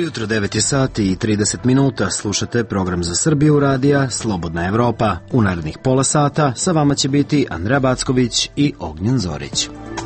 Ujutro 9 je sati i 30 minuta, slušate program za Srbiju radija Slobodna Evropa. U narednih pola sata sa vama će biti Andreja Backović i Ognjen Zorić.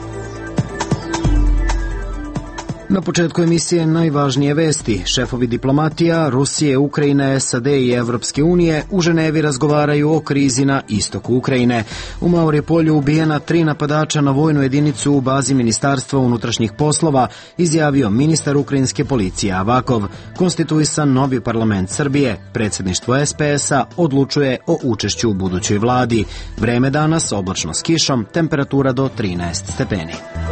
Na početku emisije najvažnije vesti. Šefovi diplomatija Rusije, Ukrajine, SAD i Evropske unije u Ženevi razgovaraju o krizi na istoku Ukrajine. U Mariupolju ubijena 3 napadača na vojnu jedinicu u bazi Ministarstva unutrašnjih poslova, izjavio ministar ukrajinske policije Avakov. Konstituisan novi parlament Srbije, predsjedništvo SPS-a odlučuje o učešću u budućoj vladi. Vreme danas oblačno s kišom, temperatura do 13 stepeni.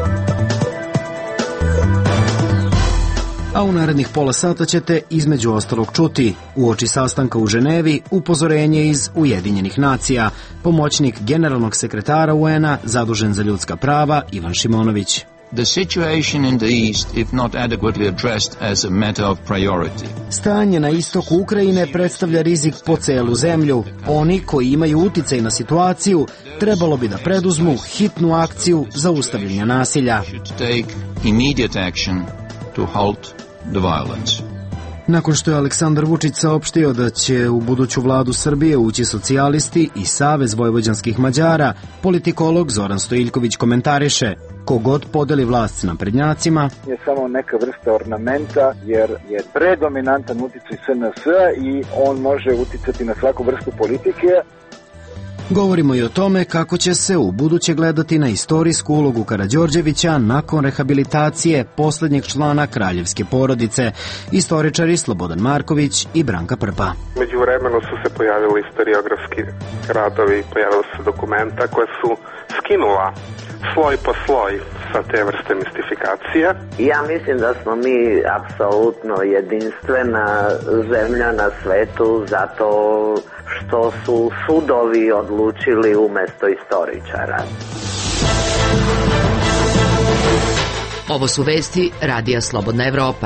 A u narednih pola sata ćete između ostalog čuti uoči sastanka u Ženevi upozorenje iz Ujedinjenih nacija, pomoćnik generalnog sekretara UN-a zadužen za ljudska prava Ivan Šimonović. The situation in the east if not adequately addressed as a matter of priority. Stanje na istoku Ukrajine predstavlja rizik po celu zemlju. Oni koji imaju uticaj na situaciju trebalo bi da preduzmu hitnu akciju zaustavljanja nasilja. Should take immediate action to halt the violence. Nakon što je Aleksandar Vučić saopštio da će u buduću vladu Srbije ući socijalisti i Savez vojvođanskih Mađara, politikolog Zoran Stojiljković komentariše: kogod podeli vlast s naprednjacima je samo neka vrsta ornamenta, jer je predominantan uticaj SNS-a i on može uticati na svaku vrstu politike. Govorimo i o tome kako će se u buduće gledati na istorijsku ulogu Karađorđevića nakon rehabilitacije posljednjeg člana kraljevske porodice, istoričari Slobodan Marković i Branka Prpa. Među vremenu su se pojavili historiografski radovi, pojavila se dokumenta koja su skinula sloj po sloj sa te vrste mistifikacije. Ja mislim da smo mi apsolutno jedinstvena zemlja na svetu zato što su sudovi odlučili umesto istoričara. Ovo su vesti Radija Slobodna Evropa.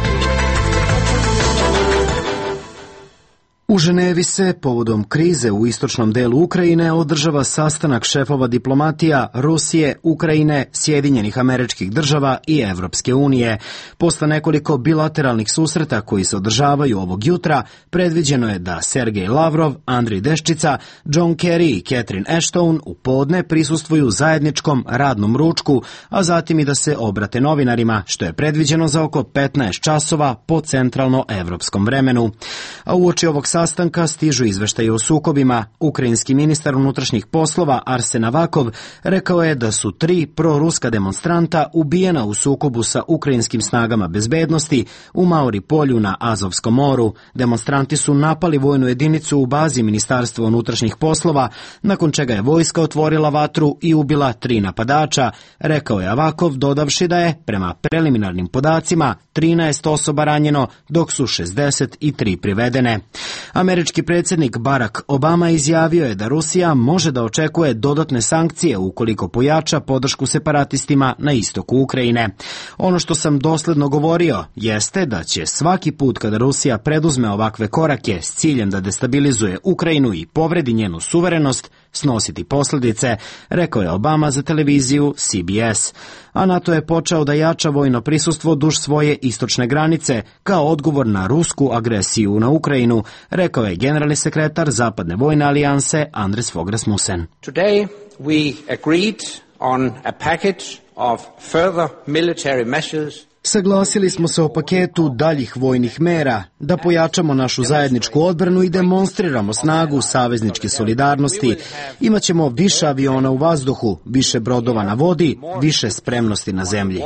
U Ženevi se, povodom krize u istočnom delu Ukrajine, održava sastanak šefova diplomatija Rusije, Ukrajine, Sjedinjenih Američkih Država i Evropske unije. Posle nekoliko bilateralnih susreta koji se održavaju ovog jutra, predviđeno je da Sergej Lavrov, Andrej Deščica, John Kerry i Catherine Ashton u podne prisustvuju zajedničkom radnom ručku, a zatim i da se obrate novinarima, što je predviđeno za oko 15 časova po centralno-evropskom vremenu. A uoči ovog sastanka stižu izveštaje o sukobima. Ukrajinski ministar unutrašnjih poslova Arsen Avakov rekao je da su 3 proruska demonstranta ubijena u sukobu sa ukrajinskim snagama bezbednosti u Mariupolju na Azovskom moru. Demonstranti su napali vojnu jedinicu u bazi Ministarstva unutrašnjih poslova, nakon čega je vojska otvorila vatru i ubila 3 napadača, rekao je Avakov, dodavši da je, prema preliminarnim podacima, 13 osoba ranjeno, dok su 63 privedene. Američki predsjednik Barack Obama izjavio je da Rusija može da očekuje dodatne sankcije ukoliko pojača podršku separatistima na istoku Ukrajine. Ono što sam dosledno govorio jeste da će svaki put kada Rusija preduzme ovakve korake s ciljem da destabilizuje Ukrajinu i povredi njenu suverenost, snositi posljedice, rekao je Obama za televiziju CBS. A NATO je počeo da jača vojno prisustvo duž svoje istočne granice kao odgovor na rusku agresiju na Ukrajinu, rekao je generalni sekretar Zapadne vojne alijanse Anders Fogh Rasmussen. Today we agreed on a package of further military measures. Saglasili smo se o paketu daljih vojnih mera, da pojačamo našu zajedničku odbranu i demonstriramo snagu savezničke solidarnosti. Imaćemo više aviona u vazduhu, više brodova na vodi, više spremnosti na zemlji.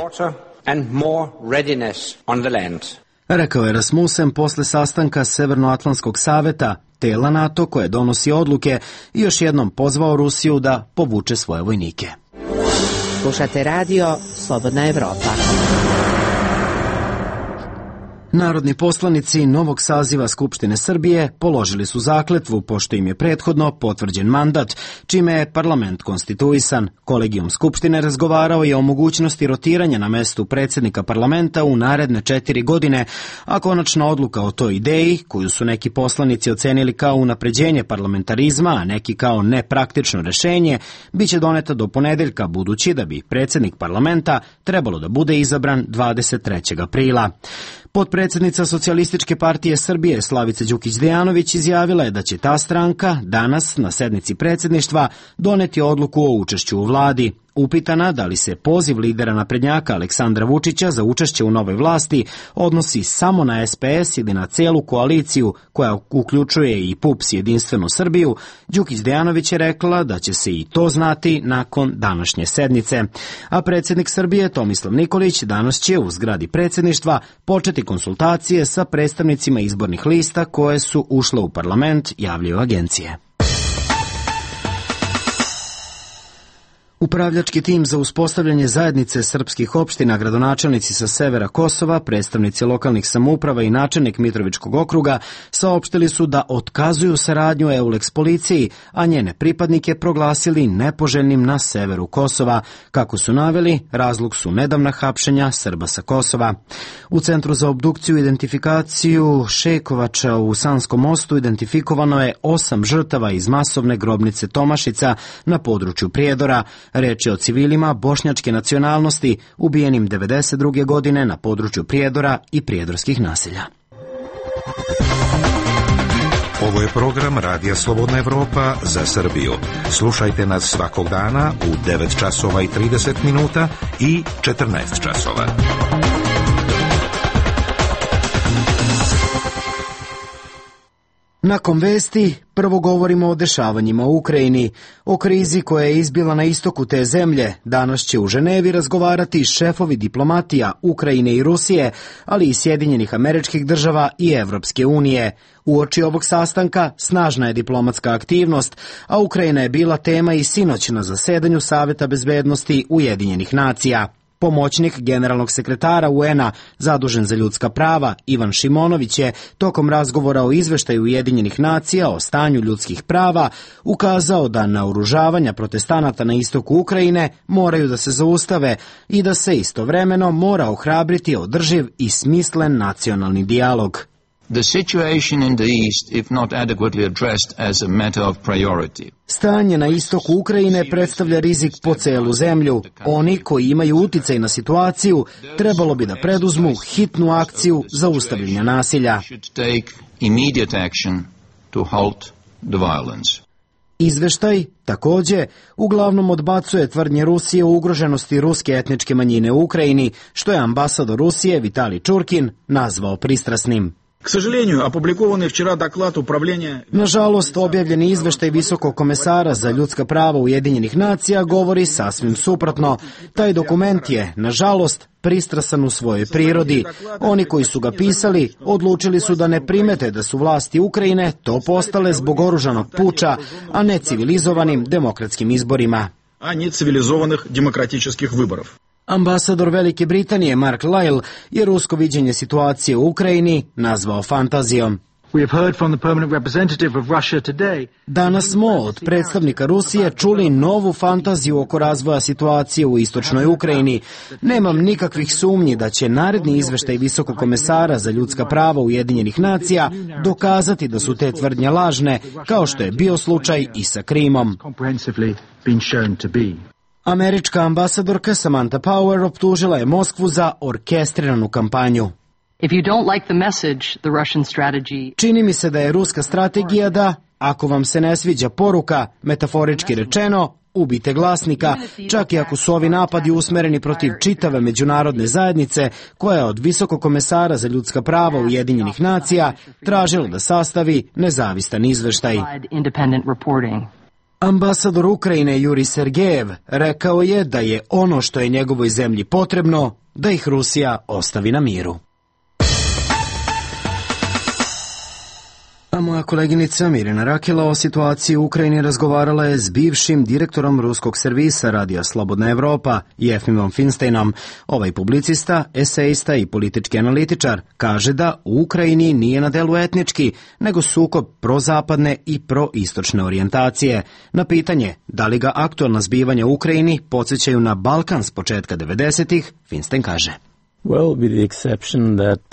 Rekao je Rasmussen posle sastanka Severnoatlantskog saveta, tela NATO koje donosi odluke, i još jednom pozvao Rusiju da povuče svoje vojnike. Slušate radio Slobodna Evropa. Narodni poslanici novog saziva Skupštine Srbije položili su zakletvu pošto im je prethodno potvrđen mandat, čime je parlament konstituisan. Kolegijum Skupštine razgovarao je o mogućnosti rotiranja na mestu predsjednika parlamenta u naredne 4 godine, a konačna odluka o toj ideji, koju su neki poslanici ocenili kao unapređenje parlamentarizma, a neki kao nepraktično rešenje, biće doneta do ponedeljka, budući da bi predsjednik parlamenta trebalo da bude izabran 23. aprila. Potpredsjednica Socijalističke partije Srbije Slavica Đukić-Dejanović izjavila je da će ta stranka danas na sednici predsjedništva doneti odluku o učešću u vladi. Upitana da li se poziv lidera naprednjaka Aleksandra Vučića za učešće u novoj vlasti odnosi samo na SPS ili na celu koaliciju koja uključuje i PUPS Jedinstvenu Srbiju, Đukić-Dejanović je rekla da će se i to znati nakon današnje sednice. A predsjednik Srbije Tomislav Nikolić danas će u zgradi predsjedništva početi konsultacije sa predstavnicima izbornih lista koje su ušle u parlament, javljaju agencije. Upravljački tim za uspostavljanje zajednice srpskih opština, gradonačelnici sa severa Kosova, predstavnici lokalnih samouprava i načelnik Mitrovičkog okruga saopštili su da otkazuju saradnju EULEX policiji, a njene pripadnike proglasili nepoželjnim na severu Kosova. Kako su naveli, razlog su nedavna hapšenja Srba sa Kosova. U Centru za obdukciju i identifikaciju Šekovača u Sanskom mostu identifikovano je 8 žrtava iz masovne grobnice Tomašica na području Prijedora. Reč je o civilima bošnjačke nacionalnosti ubijenim 1992. godine na području Prijedora i prijedorskih naselja. Ovo je program Radija Slobodna Evropa za Srbiju. Slušajte nas svakog dana u 9 časova i 30 minuta i 14 časova. Nakon vesti, prvo govorimo o dešavanjima u Ukrajini. O krizi koja je izbila na istoku te zemlje danas će u Ženevi razgovarati šefovi diplomatija Ukrajine i Rusije, ali i Sjedinjenih Američkih Država i Evropske unije. Uoči ovog sastanka snažna je diplomatska aktivnost, a Ukrajina je bila tema i sinoć na zasedanju Saveta bezbednosti Ujedinjenih nacija. Pomoćnik generalnog sekretara UN-a zadužen za ljudska prava Ivan Šimonović je tokom razgovora o izveštaju Ujedinjenih nacija o stanju ljudskih prava ukazao da naoružavanja protestanata na istoku Ukrajine moraju da se zaustave i da se istovremeno mora ohrabriti održiv i smislen nacionalni dijalog. The situation in the east, if not adequately addressed as a matter of priority. Stanje na istoku Ukrajine predstavlja rizik po celu zemlju. Oni koji imaju uticaj na situaciju trebalo bi da preduzmu hitnu akciju zaustavljanja nasilja. Izveštaj, takođe, uglavnom odbacuje tvrdnje Rusije o ugroženosti ruske etničke manjine u Ukrajini, što je ambasador Rusije Vitalij Čurkin nazvao pristrasnim. Nažalost, objavljeni izveštaj Visokog komesara za ljudska prava Ujedinjenih nacija govori sasvim suprotno. Taj dokument je, nažalost, pristrasan u svojoj prirodi. Oni koji su ga pisali odlučili su da ne primete da su vlasti Ukrajine to postale zbog oružanog puča, a ne civilizovanim demokratskim izborima. Ambasador Velike Britanije Mark Lyle je rusko viđenje situacije u Ukrajini nazvao fantazijom. Danas smo od predstavnika Rusije čuli novu fantaziju oko razvoja situacije u istočnoj Ukrajini. Nemam nikakvih sumnji da će naredni izveštaj Visokog komesara za ljudska prava Ujedinjenih nacija dokazati da su te tvrdnje lažne, kao što je bio slučaj i sa Krimom. Američka ambasadorka Samantha Power optužila je Moskvu za orkestriranu kampanju. Čini mi se da je ruska strategija da, ako vam se ne sviđa poruka, metaforički rečeno, ubite glasnika, čak i ako su ovi napadi usmereni protiv čitave međunarodne zajednice, koja je od Visokog komesara za ljudska prava Ujedinjenih nacija tražila da sastavi nezavistan izveštaj. Ambasador Ukrajine Juri Sergejev rekao je da je ono što je njegovoj zemlji potrebno, da ih Rusija ostavi na miru. A moja koleginica Mirjana Rakela o situaciji u Ukrajini razgovarala je s bivšim direktorom ruskog servisa Radija Slobodna Evropa, Jefimom Finsteinom. Ovaj publicista, esejista i politički analitičar kaže da u Ukrajini nije na delu etnički, nego sukob prozapadne i proistočne orijentacije. Na pitanje da li ga aktualna zbivanja u Ukrajini podsjećaju na Balkan s početka 90-ih, Finstein kaže. Well, with the exception that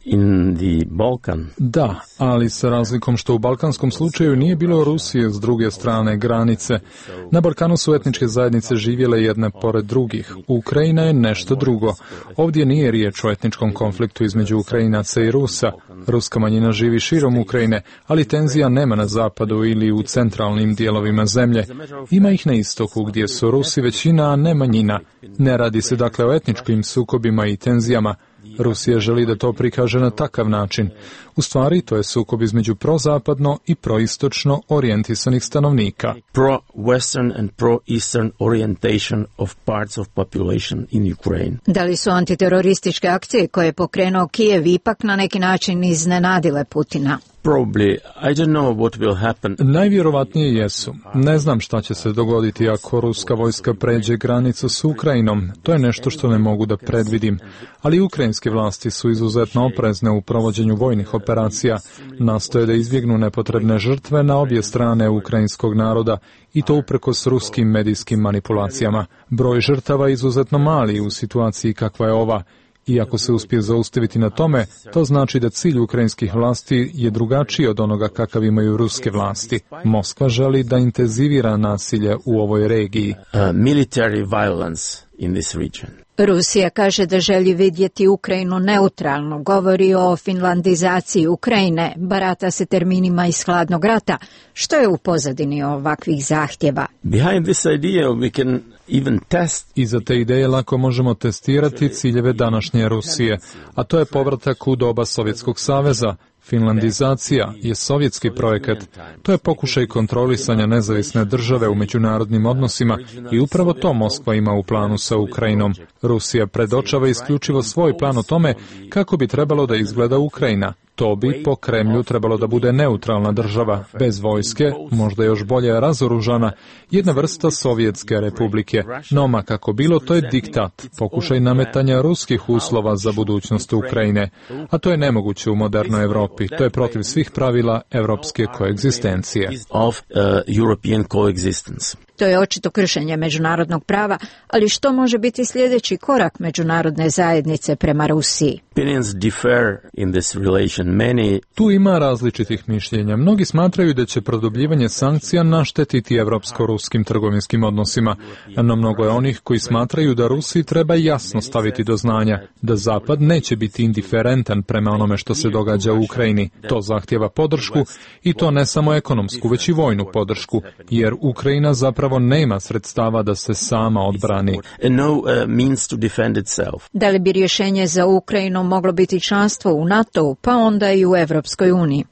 in the Balkan. Da, ali sa razlikom što u balkanskom slučaju nije bilo Rusije s druge strane granice. Na Balkanu su etničke zajednice živjele jedne pored drugih. Ukrajina je nešto drugo. Ovdje nije riječ o etničkom konfliktu između Ukrajinaca i Rusa. Ruska manjina živi širom Ukrajine, ali tenzija nema na zapadu ili u centralnim dijelovima zemlje. Ima ih na istoku gdje su Rusi većina, a ne manjina. Ne radi se dakle o etničkim sukobima i tenzijama. Rusija želi da to prikaže na takav način. U stvari, to je sukob između prozapadno i proistočno orijentisanih stanovnika. Pro-western and pro-eastern orientation of parts of population in Ukraine. Da li su antiterorističke akcije koje je pokrenuo Kijev ipak na neki način iznenadile Putina? Probably. I don't know what will happen. Najvjerovatnije jesu. Ne znam šta će se dogoditi ako ruska vojska pređe granicu s Ukrajinom. To je nešto što ne mogu da predvidim. Ali ukrajinske vlasti su izuzetno oprezne u provođenju vojnih operacija. Nastoje da izbjegnu nepotrebne žrtve na obje strane ukrajinskog naroda i to uprkos ruskim medijskim manipulacijama. Broj žrtava je izuzetno mali u situaciji kakva je ova. I ako se uspije zaustaviti na tome, to znači da cilj ukrajinskih vlasti je drugačiji od onoga kakav imaju ruske vlasti. Moskva želi da intenzivira nasilje u ovoj regiji. Military violence in this region. Rusija kaže da želi vidjeti Ukrajinu neutralno, govori o finlandizaciji Ukrajine, barata se terminima iz hladnog rata. Što je u pozadini ovakvih zahtjeva? Behind this idea we can even test. Iza te ideje lako možemo testirati ciljeve današnje Rusije, a to je povratak u doba Sovjetskog saveza. Finlandizacija je sovjetski projekat. To je pokušaj kontrolisanja nezavisne države u međunarodnim odnosima i upravo to Moskva ima u planu sa Ukrajinom. Rusija predočava isključivo svoj plan o tome kako bi trebalo da izgleda Ukrajina. To bi po Kremlju trebalo da bude neutralna država, bez vojske, možda još bolje razoružana, jedna vrsta Sovjetske republike. No ma kako bilo, to je diktat, pokušaj nametanja ruskih uslova za budućnost Ukrajine. A to je nemoguće u modernoj Evropi. To je protiv svih pravila evropske koegzistencije. To je očito kršenje međunarodnog prava, ali što može biti sljedeći korak međunarodne zajednice prema Rusiji? Tu ima različitih mišljenja. Mnogi smatraju da će produbljivanje sankcija naštetiti evropsko-ruskim trgovinskim odnosima, no mnogo je onih koji smatraju da Rusiji treba jasno staviti do znanja da Zapad neće biti indiferentan prema onome što se događa u Ukrajini. To zahtjeva podršku i to ne samo ekonomsku, već i vojnu podršku, jer Ukrajina zapravo nema sredstava da se sama odbrani. Da li bi rješenje za Ukrajinu moglo biti članstvo u NATO-u, pa onda i u Evropskoj uniji?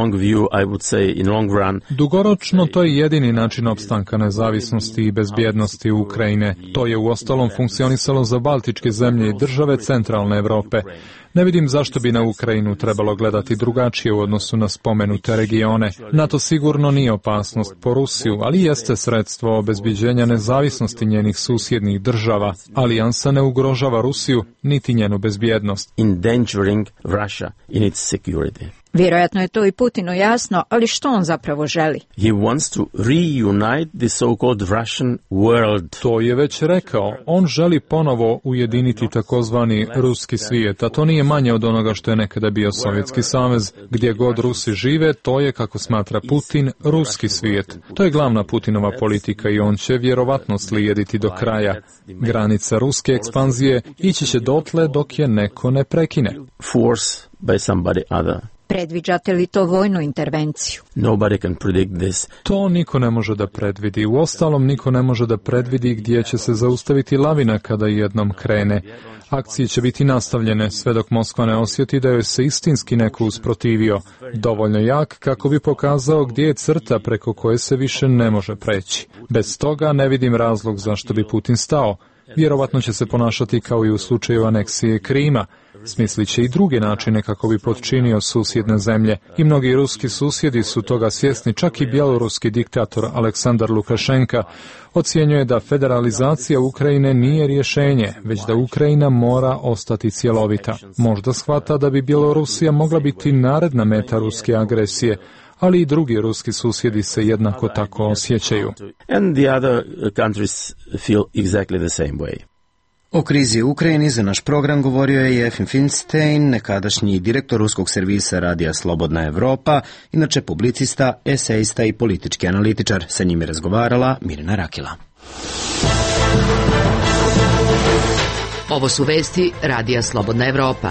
Dugoročno to je jedini način opstanka nezavisnosti i bezbjednosti Ukrajine. To je uostalom funkcionisalo za baltičke zemlje i države centralne Europe. Ne vidim zašto bi na Ukrajinu trebalo gledati drugačije u odnosu na spomenute regione. NATO sigurno nije opasnost po Rusiju, ali jeste sredstvo obezbiđenja nezavisnosti njenih susjednih država. Alijansa ne ugrožava Rusiju niti njenu bezbjednost. Endangering Russia in its security. Vjerojatno je to i Putinu jasno, ali što on zapravo želi? He wants to reunite the so-called Russian world. To je već rekao. On želi ponovo ujediniti takozvani ruski svijet, a to nije manje od onoga što je nekada bio Sovjetski savez. Gdje god Rusi žive, to je, kako smatra Putin, ruski svijet. To je glavna Putinova politika i on će vjerovatno slijediti do kraja. Granica ruske ekspanzije ići će dotle dok je neko ne prekine. Force by somebody other. Predviđate li to vojnu intervenciju? Nobody can predict this. To niko ne može da predvidi. Uostalom, niko ne može da predvidi gdje će se zaustaviti lavina kada jednom krene. Akcije će biti nastavljene sve dok Moskva ne osjeti da joj se istinski neko usprotivio. Dovoljno jak kako bi pokazao gdje je crta preko koje se više ne može preći. Bez toga ne vidim razlog zašto bi Putin stao. Vjerovatno će se ponašati kao i u slučaju aneksije Krima. Smislit će i druge načine kako bi potčinio susjedne zemlje. I mnogi ruski susjedi su toga svjesni, čak i bjeloruski diktator Aleksandar Lukašenka ocjenjuje da federalizacija Ukrajine nije rješenje, već da Ukrajina mora ostati cjelovita. Možda shvata da bi Bjelorusija mogla biti naredna meta ruske agresije, ali i drugi ruski susjedi se jednako tako osjećaju. And the other countries feel exactly the same way. O krizi u Ukrajini za naš program govorio je Jefim Finstein, nekadašnji direktor ruskog servisa Radija Slobodna Evropa, inače publicista, esejista i politički analitičar. Sa njim je razgovarala Mirjana Rakila. Ovo su vesti Radija Slobodna Evropa.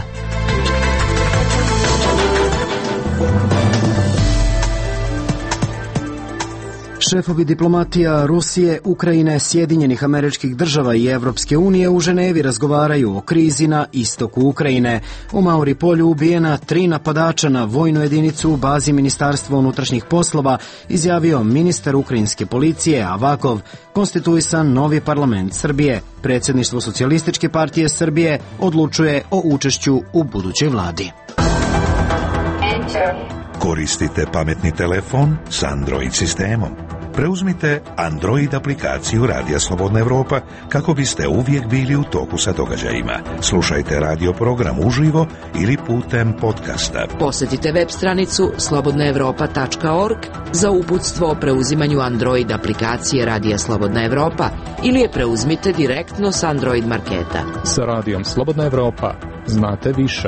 Šefovi diplomatija Rusije, Ukrajine, Sjedinjenih Američkih Država i Evropske unije u Ženevi razgovaraju o krizi na istoku Ukrajine. U Mauripolju ubijena 3 napadača na vojnu jedinicu u bazi Ministarstva unutrašnjih poslova, izjavio ministar ukrajinske policije Avakov. Konstituisan novi parlament Srbije. Predsjedništvo Socijalističke partije Srbije odlučuje o učešću u budućoj vladi. Koristite pametni telefon s Android sistemom. Preuzmite Android aplikaciju Radija Slobodna Evropa kako biste uvijek bili u toku sa događajima. Slušajte radio program uživo ili putem podcasta. Posjetite web stranicu slobodnaevropa.org za uputstvo o preuzimanju Android aplikacije Radija Slobodna Evropa ili je preuzmite direktno s Android marketa. Sa Radijom Slobodna Evropa znate više.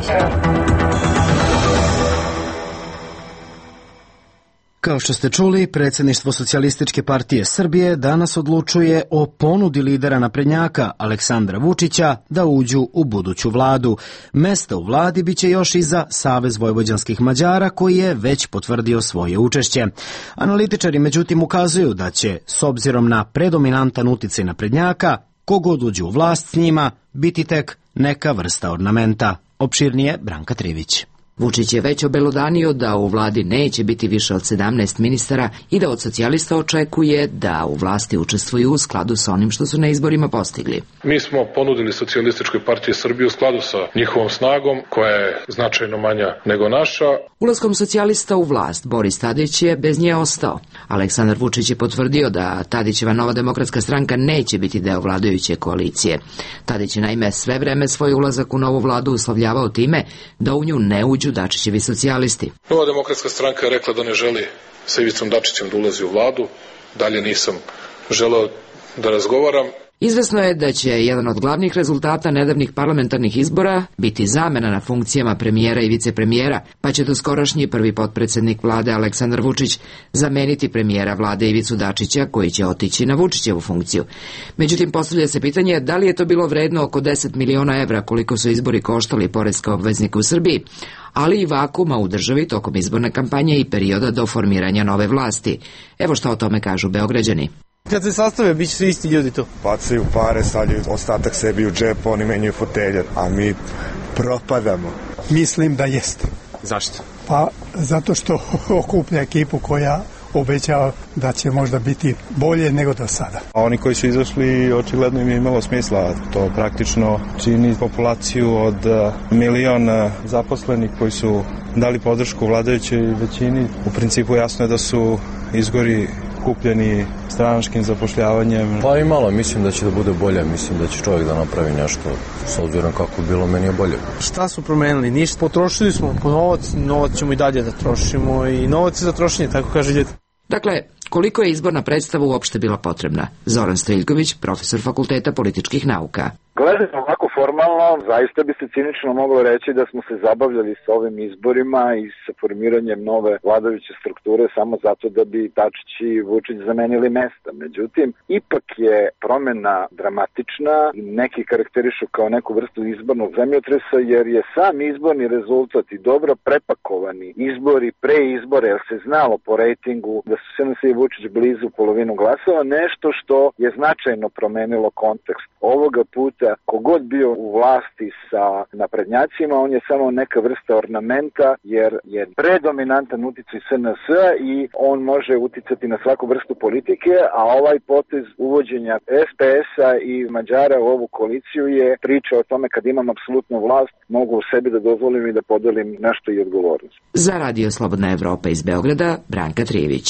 Kao što ste čuli, predsjedništvo Socijalističke partije Srbije danas odlučuje o ponudi lidera naprednjaka Aleksandra Vučića da uđu u buduću vladu. Mesta u vladi biće još i za Savez vojvođanskih Mađara koji je već potvrdio svoje učešće. Analitičari međutim ukazuju da će, s obzirom na predominantan uticaj naprednjaka, kogod uđe u vlast s njima, biti tek neka vrsta ornamenta. Opširnije Branka Trivić. Vučić je već obelodanio da u vladi neće biti više od 17 ministara i da od socijalista očekuje da u vlasti učestvuju u skladu sa onim što su na izborima postigli. Mi smo ponudili Socijalističkoj partiji Srbije u skladu sa njihovom snagom, koja je značajno manja nego naša. Ulaskom socijalista u vlast, Boris Tadić je bez nje ostao. Aleksandar Vučić je potvrdio da Tadićeva Nova demokratska stranka neće biti deo vladajuće koalicije. Tadić je naime sve vreme svoj ulazak u novu vladu uslovljavao time da u nju ne uđu Dačićevi socijalisti. Nova demokratska stranka je rekla da ne želi sa Ivicom Dačićem da ulazi u vladu. Dalje nisam želeo da razgovaram. Izvesno je da će jedan od glavnih rezultata nedavnih parlamentarnih izbora biti zamena na funkcijama premijera i vicepremijera, pa će doskorašnji prvi potpredsjednik vlade Aleksandar Vučić zameniti premijera vlade Ivicu Dačića, koji će otići na Vučićevu funkciju. Međutim, postavlja se pitanje da li je to bilo vredno oko 10 miliona evra koliko su izbori koštali poreske obveznike u Srbiji, ali i vakuma u državi tokom izborne kampanje i perioda do formiranja nove vlasti. Evo što o tome kažu Beograđani. Kad se sastave, bit će svi isti ljudi tu. Bacaju pare, stavljaju ostatak sebi u džep, oni menjaju fotelje, a mi propadamo. Mislim da jeste. Zašto? Pa zato što okuplja ekipu koja obećava da će možda biti bolje nego do sada. A oni koji su izašli, očigledno im je imalo smisla. To praktično čini populaciju od 1 milion zaposlenih koji su dali podršku vladajućoj većini. U principu jasno je da su izgori kupljeni stranačkim zapošljavanjem. Pa i malo, mislim da će da bude bolje, mislim da će čovjek da napravi nešto s obzirom kako je bilo, meni je bolje. Šta su promenili? Ništa. Potrošili smo po novac ćemo i dalje da trošimo i novac je za trošenje, tako kaže djete. Dakle, koliko je izborna predstava uopšte bila potrebna? Zoran Striljković, profesor Fakulteta političkih nauka. Gledano ovako formalno, zaista bi se cinično moglo reći da smo se zabavljali sa ovim izborima i sa formiranjem nove vladajuće strukture samo zato da bi Dačić i Vučić zamenili mesta. Međutim, ipak je promena dramatična i neki karakterišu kao neku vrstu izbornog zemljotresa, jer je sam izborni rezultat i dobro prepakovani izbori pre izbora, jer se znalo po rejtingu da su SNS i Vučić blizu polovinu glasova, nešto što je značajno promenilo kontekst. Ovoga puta kogod bio u vlasti sa naprednjacima, on je samo neka vrsta ornamenta, jer je predominantan uticaj SNS-a i on može uticati na svaku vrstu politike, a ovaj potez uvođenja SPS-a i Mađara u ovu koaliciju je priča o tome kad imam apsolutnu vlast, mogu u sebi da dozvolim i da podelim nešto i odgovornost. Za Radio Slobodna Evropa iz Beograda, Branka Trivić.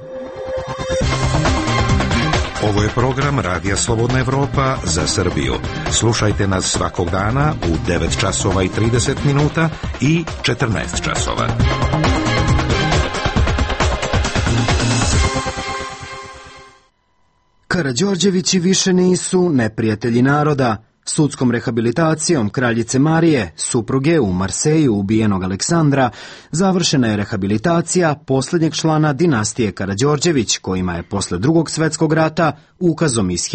Ovo je program Radija Slobodna Evropa za Srbiju. Slušajte nas svakog dana u 9 časova i 30 minuta i 14 časova. Karađorđevići više nisu neprijatelji naroda. Sudskom rehabilitacijom kraljice Marije, supruge u Marseju ubijenog Aleksandra, završena je rehabilitacija posljednjeg člana dinastije Karađorđević, kojima je posle Drugog svjetskog rata ukazom iz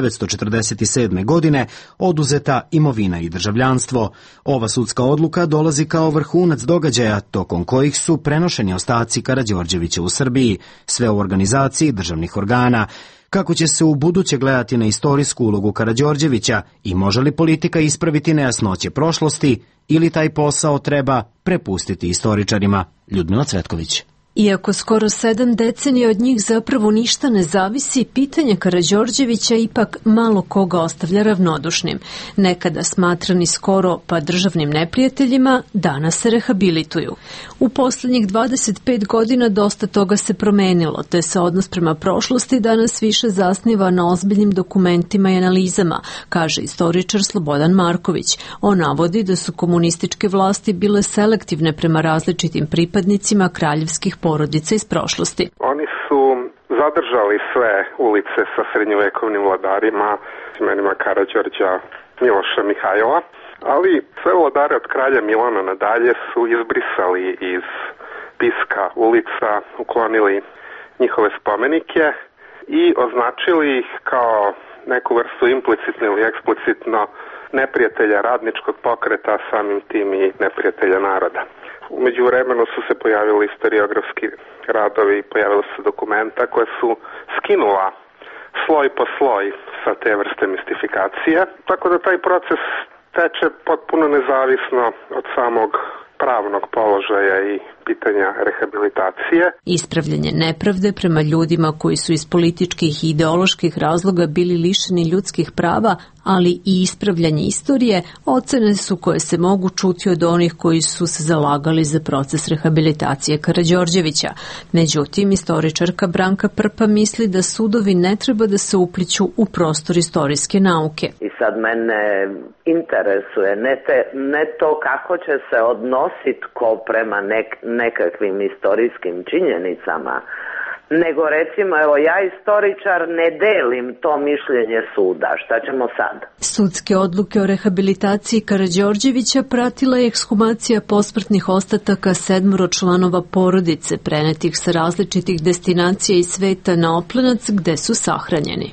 1947. godine oduzeta imovina i državljanstvo. Ova sudska odluka dolazi kao vrhunac događaja tokom kojih su prenošeni ostaci Karađorđevića u Srbiji, sve u organizaciji državnih organa. Kako će se u buduće gledati na istorijsku ulogu Karađorđevića i može li politika ispraviti nejasnoće prošlosti ili taj posao treba prepustiti istoričarima? Ljudmila Cvetković. Iako skoro 7 decenija od njih zapravo ništa ne zavisi, pitanje Karađorđevića ipak malo koga ostavlja ravnodušnim. Nekada smatrani skoro pa državnim neprijateljima, danas se rehabilituju. U posljednjih 25 godina dosta toga se promenilo, te se odnos prema prošlosti danas više zasniva na ozbiljnim dokumentima i analizama, kaže istoričar Slobodan Marković. On navodi da su komunističke vlasti bile selektivne prema različitim pripadnicima kraljevskih porodica iz prošlosti. Oni su zadržali sve ulice sa srednjovekovnim vladarima, imenima Karađorđa, Miloša, Mihajla, ali sve vladare od kralja Milana nadalje su izbrisali iz spiska ulica, uklonili njihove spomenike i označili ih kao neku vrstu implicitno ili eksplicitno neprijatelja radničkog pokreta, samim tim i neprijatelja naroda. U međuvremenu su se pojavili historiografski radovi, pojavila su dokumenta koje su skinula sloj po sloj sa te vrste mistifikacije, tako da taj proces teče potpuno nezavisno od samog pravnog položaja i pitanja rehabilitacije. Ispravljanje nepravde prema ljudima koji su iz političkih i ideoloških razloga bili lišeni ljudskih prava, ali i ispravljanje istorije, ocene su koje se mogu čuti od onih koji su se zalagali za proces rehabilitacije Karađorđevića. Međutim, istoričarka Branka Prpa misli da sudovi ne treba da se upliću u prostor istorijske nauke. I sad mene interesuje ne to kako će se odnositi ko prema nekakvim istorijskim činjenicama, nego recimo, evo ja istoričar ne delim to mišljenje suda, šta ćemo sad? Sudske odluke o rehabilitaciji Karađorđevića pratila je ekshumacija posmrtnih ostataka 7 članova porodice prenetih sa različitih destinacija iz sveta na Oplenac gde su sahranjeni.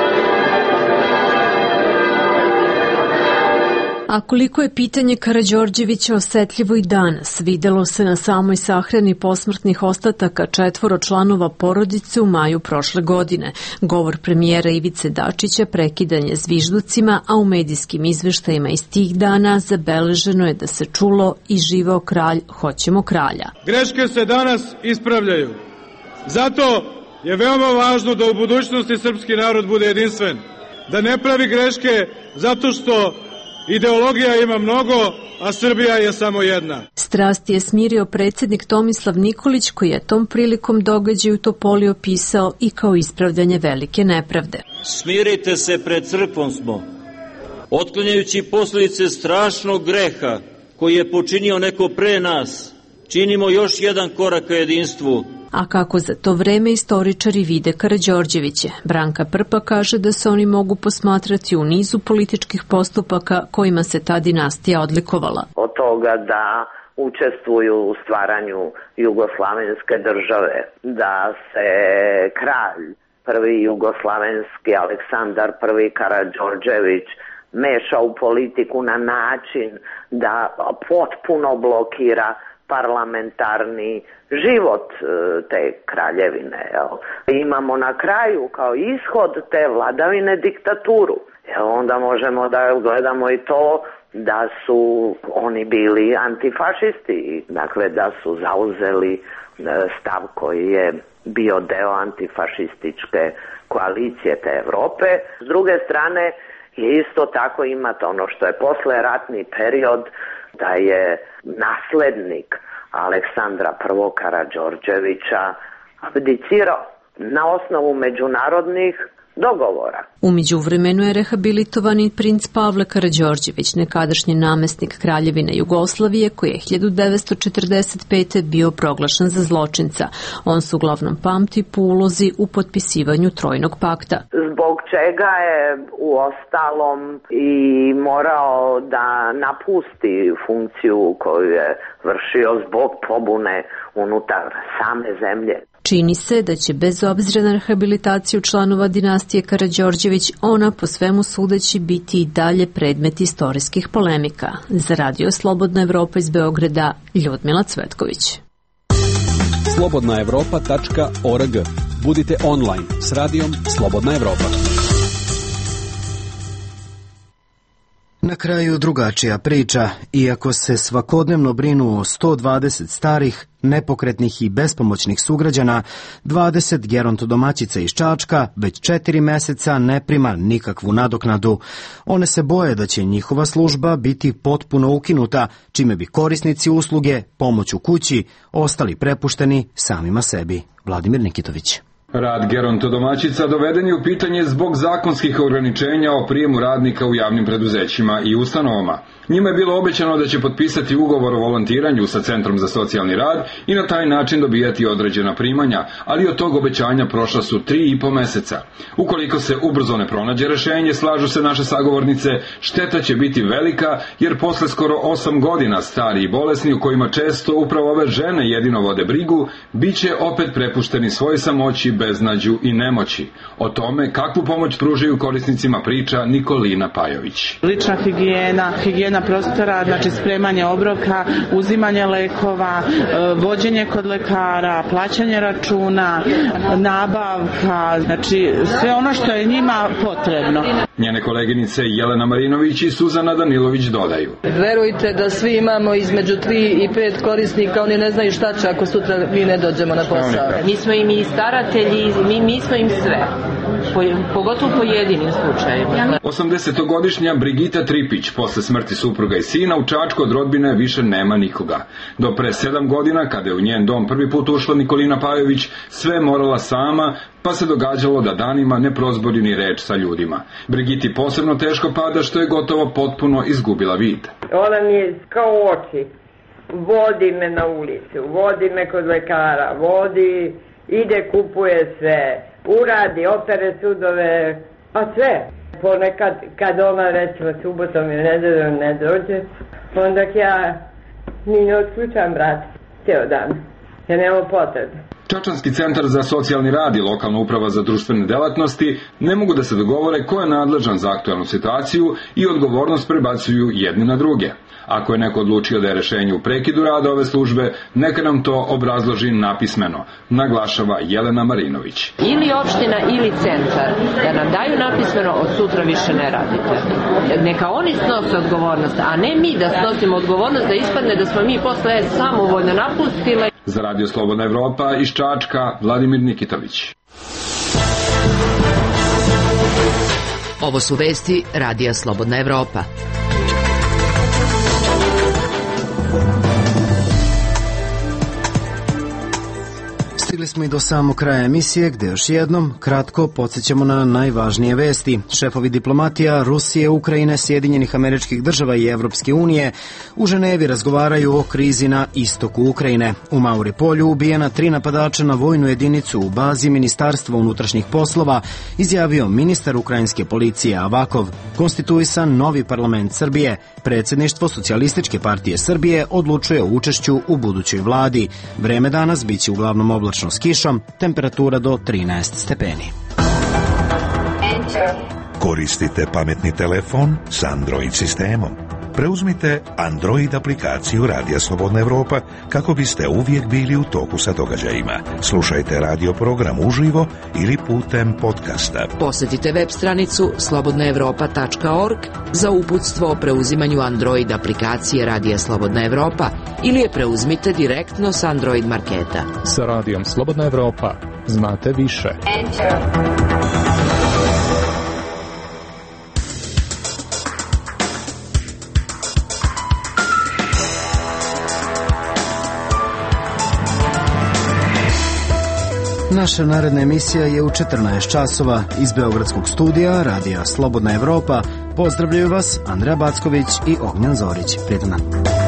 A koliko je pitanje Karađorđevića osetljivo i danas, videlo se na samoj sahrani posmrtnih ostataka 4 članova porodice u maju prošle godine. Govor premijera Ivice Dačića prekidanje zvižducima, a u medijskim izveštajima iz tih dana zabeleženo je da se čulo i živeo kralj, hoćemo kralja. Greške se danas ispravljaju. Zato je veoma važno da u budućnosti srpski narod bude jedinstven. Da ne pravi greške zato što ideologija ima mnogo, a Srbija je samo jedna. Strast je smirio predsjednik Tomislav Nikolić, koji je tom prilikom događaj u Topoli opisao i kao ispravljanje velike nepravde. Smirite se, pred crkvom smo. Otklanjajući posljedice strašnog greha koji je počinio neko pre nas, činimo još jedan korak ka jedinstvu. A kako za to vreme istoričari vide Karađorđeviće? Branka Prpa kaže da se oni mogu posmatrati u nizu političkih postupaka kojima se ta dinastija odlikovala. Od toga da učestvuju u stvaranju jugoslavenske države, da se kralj, prvi jugoslavenski Aleksandar I Karađorđević, meša u politiku na način da potpuno blokira parlamentarni život te kraljevine. Imamo na kraju kao ishod te vladavine diktaturu. Onda možemo da gledamo i to da su oni bili antifašisti, dakle da su zauzeli stav koji je bio deo antifašističke koalicije te Evrope. S druge strane je isto tako imate ono što je posleratni period, da je naslednik Aleksandra I Karađorđevića abdicirao na osnovu međunarodnih dogovora. U međuvremenu je rehabilitovani princ Pavle Karađorđević, nekadašnji namestnik Kraljevine Jugoslavije, koji je 1945. bio proglašen za zločinca. On se uglavnom pamti po ulozi u potpisivanju Trojnog pakta. Zbog čega je uostalom i morao da napusti funkciju koju je vršio zbog pobune unutar same zemlje. Čini se da će bez obzira na rehabilitaciju članova dinastije Karađorđević ona po svemu sudeći biti i dalje predmet istorijskih polemika. Za Radio Slobodna Evropa iz Beograda, Ljudmila Cvetković. slobodnaevropa.org. Budite online s radijom Slobodna Evropa. Na kraju drugačija priča. Iako se svakodnevno brinu o 120 starih, nepokretnih i bespomoćnih sugrađana, 20 gerontodomaćica iz Čačka već 4 meseca ne prima nikakvu nadoknadu. One se boje da će njihova služba biti potpuno ukinuta, čime bi korisnici usluge pomoć u kući ostali prepušteni samima sebi. Vladimir Nikitović. Rad gerontodomaćica doveden je u pitanje zbog zakonskih ograničenja o prijemu radnika u javnim preduzećima i ustanovama. Njima je bilo obećano da će potpisati ugovor o volontiranju sa Centrom za socijalni rad i na taj način dobijati određena primanja, ali od tog obećanja prošla su 3,5 meseca. Ukoliko se ubrzo ne pronađe rešenje, slažu se naše sagovornice, šteta će biti velika, jer posle skoro 8 godina stari i bolesni, u kojima često upravo ove žene jedino vode brigu, bit će opet prepušteni svoj samoći, beznađu i nemoći. O tome kakvu pomoć pružaju korisnicima priča Nikolina Pajović. Lična higijena prostora, znači spremanje obroka, uzimanje lekova, vođenje kod lekara, plaćanje računa, nabavka, znači sve ono što je njima potrebno. Njene koleginice Jelena Marinović i Suzana Danilović dodaju. Verujte da svi imamo između 3 i 5 korisnika, oni ne znaju šta će ako sutra mi ne dođemo na posao. Mi smo im i staratelji, mi smo im sve. Pogotovo po jedinim slučajima. 80-godišnja Brigita Tripić posle smrti supruga i sina u Čačku od rodbine više nema nikoga. Do pre 7 godina, kada je u njen dom prvi put ušla Nikolina Pajović, sve morala sama, pa se događalo da danima ne prozbori ni reč sa ljudima. Brigiti posebno teško pada što je gotovo potpuno izgubila vid. Ona mi je kao oči. Vodi me na ulicu, vodi me kod lekara, ide, kupuje sve, uradi, opere sudove, pa sve. Ponekad, kad ona recimo subotom i nedeljom ne dođe, onda ja ni ne otključam brat cijel dan, jer nema potrebe. Čačanski centar za socijalni rad i lokalna uprava za društvene delatnosti ne mogu da se dogovore ko je nadležan za aktualnu situaciju i odgovornost prebacuju jedni na druge. Ako je neko odlučio da je rešenje u prekidu rada ove službe, neka nam to obrazloži napismeno, naglašava Jelena Marinović. Ili opština ili centar da nam daju napismeno od sutra više ne radite. Neka oni snose odgovornost, a ne mi da snosimo odgovornost da ispadne da smo mi posle samovoljno napustile. Za Radio Slobodna Evropa iz Čačka, Vladimir Nikitović. Ovo su vesti Radija Slobodna Evropa. Stigli smo i do samog kraja emisije, gde još jednom kratko podsjećamo na najvažnije vesti. Šefovi diplomatija Rusije, Ukrajine, Sjedinjenih Američkih Država i Evropske unije u Ženevi razgovaraju o krizi na istoku Ukrajine. U Mauripolju ubijena 3 napadača na vojnu jedinicu u bazi Ministarstva unutrašnjih poslova, izjavio ministar ukrajinske policije Avakov. Konstituisan novi parlament Srbije. Predsjedništvo Socijalističke partije Srbije odlučuje o učešću u budućoj vladi. Vreme danas biće uglavnom oblačno s kišom, temperatura do 13 stepeni. Koristite pametni telefon s Android sistemom. Preuzmite Android aplikaciju Radija Slobodna Evropa kako biste uvijek bili u toku sa događajima. Slušajte radio program uživo ili putem podcasta. Posjetite web stranicu slobodnaevropa.org za uputstvo o preuzimanju Android aplikacije Radija Slobodna Evropa ili je preuzmite direktno s Android marketa. Sa Radijom Slobodna Evropa znate više. Naša naredna emisija je u 14 časova iz Beogradskog studija Radija Slobodna Evropa. Pozdravljaju vas Andreja Backović i Ognjan Zorić. Prijetan dan.